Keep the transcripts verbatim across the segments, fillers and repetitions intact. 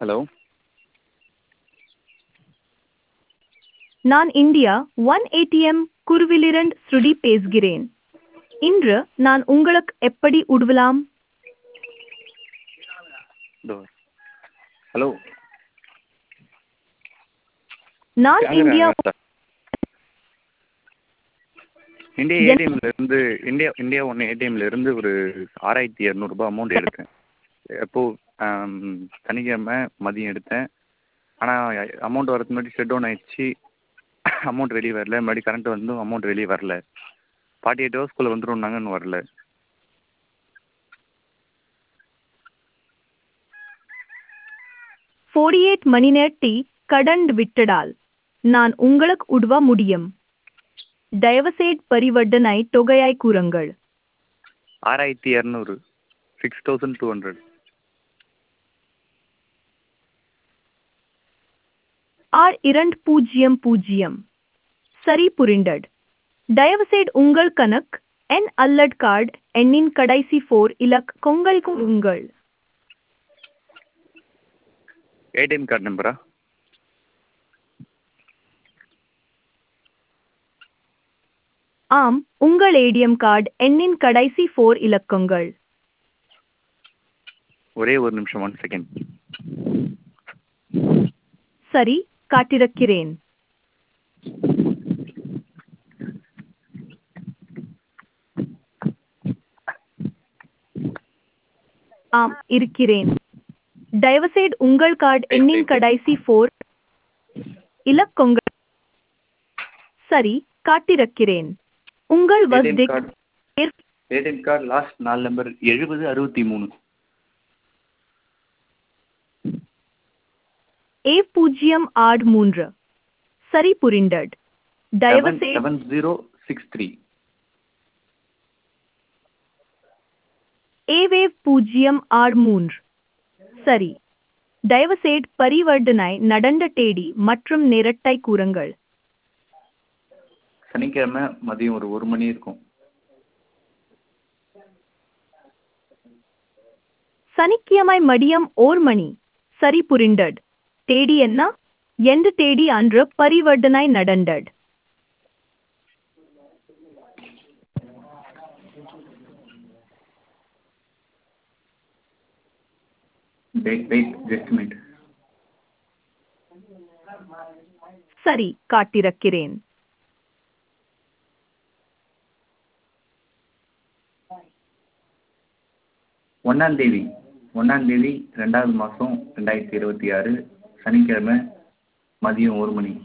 Hello. நான் India one ATM குருவிலிருந்து ஸ்ருதி பேசுகிறேன். இன்று நான் உங்களுக்கு எப்படி உதவலாம்? இதோ. ஹலோ. நான் இந்தியா இந்தியா என்- ஏடிஎம்ல இருந்து இந்தியா இந்தியா ஒன் ஏடிஎம்ல இருந்து ஒரு ஆறாயிரத்தி இரநூறுபா அமௌண்ட் எடுத்தேன். எப்போ ஆம், சனிக்கிழமை மதியம் எடுத்தேன். ஆனால் அமௌண்ட் வரதுக்கு முன்னாடி ஷட் டவுன் ஆயிடுச்சு. அமௌண்ட் வெளியே வரல. மறுபடியும் கரண்ட் வந்தும் அமௌண்ட் வெளியே வரல. ஃபார்ட்டி எயிட் ஹவர்ஸ்க்குள்ளே வந்துடும்னாங்க, இன்னும் வரல. நாற்பத்தி எட்டு மணி நேரத்தை கடந்து விட்டதால் நான் உங்களுக்கு உதவ முடியும். தயவுசெய்து பரிவர்த்தனை தொகையை கூறுங்கள். ஆறாயிரத்தி இரநூறு சிக்ஸ் தௌசண்ட் டூ ஹண்ட்ரட். ஆர் இரண்டு பூஜ்ஜியம் பூஜ்ஜியம். சரி, புரிந்தது. தயவுசெய்து உங்கள் கணக்கு எண் அல்லது கார்டு எண்ணின் கடைசி ஃபோர் இலக்கங்கள் கூறுங்கள். ஏடிஎம் கார்டு நம்பரா? ஆம், உங்கள் ஏடிஎம் கார்டு எண்ணின் கடைசி ஃபோர் இலக்கங்கள். ஒரே ஒரு நிமிஷம், ஒன் செகண்ட். சரி, காட்டிருக்கிறேன். ஆம், இருக்கிறேன். தயவுசெய்து உங்கள் கார்டு எண்ணின் கடைசி ஃபோர் இலக்கங்கள். சரி, காட்டிருக்கிறேன். உங்கள் ஏடிஎம் வசதி கார்டு ஏடிஎம் கார்டு லாஸ்ட் நாலு நம்பர் எழுபது அறுபத்தி மூணு. ஏ பூஜ்ஜியம் ஆறு மூன்று. சரி, புரிந்தது. செவன் தயவுசெய்து செவன் ஜீரோ சிக்ஸ் த்ரீ. ஏவே பூஜ்ஜியம் ஆறு மூன்று. சரி, தயவுசெய்து பரிவர்த்தனை நடந்த தேதி மற்றும் நேரத்தை கூறுங்கள். சனிக்கிழமை மதியம் ஒரு ஒரு மணி இருக்கும். சனிக்கிழமை மதியம் ஓர் மணி. சரி, புரிந்தது. தேதி என்ன? எந்த தேதி அன்று பரிவர்த்தனை நடந்தது? Wait wait just minute. சரி, காட்டிருக்கிறேன். ஒன்றாம் தேதி ஒன்றாம் தேதி ரெண்டாவது மாதம் ரெண்டாயிரத்தி இருபத்தி ஆறு சனிக்கிழமை மதியம் ஒரு மணி.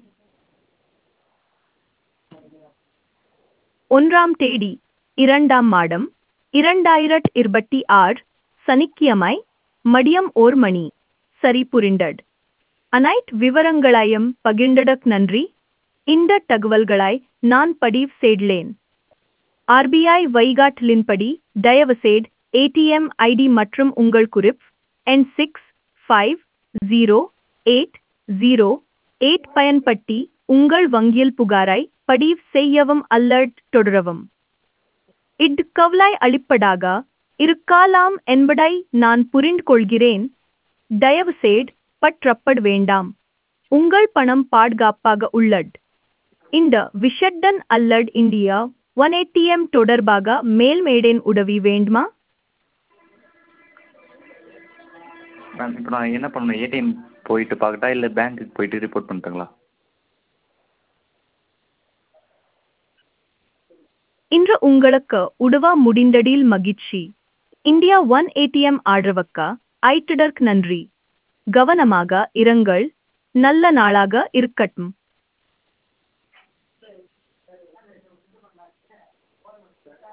ஒன்றாம் தேதி இரண்டாம் மாதம் இரண்டாயிரத்து இருபத்தி ஆறு சனிக்கிழமை மதியம் ஓர் மணி. சரி, புரிந்தது. அனைத்து விவரங்களையும் பகிர்ந்ததற்கு நன்றி. இந்த தகவல்களை நான் பதிவு செய்தேன். ஆர்பிஐ வழிகாட்டலின்படி தயவுசெய்து ஏடிஎம் ஐடி மற்றும் உங்கள் குறிப்பு எண் six five zero eight zero eight பயன்படுத்தி உங்கள் வங்கியில் புகாரை பதிவு செய்யவும் அல்லது தொடரவும். இது கவலை அளிப்பதாக இருக்கலாம் என்பதை நான் புரிந்து கொள்கிறேன். தயவுசெய்து பற்றப்பட வேண்டாம். உங்கள் பணம் பாதுகாப்பாக உள்ளது. இந்த விஷயத்துடன் அல்லது இந்தியா ஒன் ஏடிஎம் தொடர்பாக மேல்மேடேன் உதவி வேண்டுமா? நான் இப்போ நான் என்ன பண்ணணும்? ஏடிஎம் போயிட்டு பார்க்கட்டா இல்லை பேங்க்குக்கு போயிட்டு ரிப்போர்ட் பண்ணிட்டுங்களா? இன்று உங்களுக்கு உதவ முடிந்ததில் மகிழ்ச்சி. இந்தியா ஒன் ஏடிஎம் ஆதரவுக்கு அழைத்ததற்கு நன்றி. கவனமாக இருங்கள். நல்ல நாளாக இருக்கட்டும்.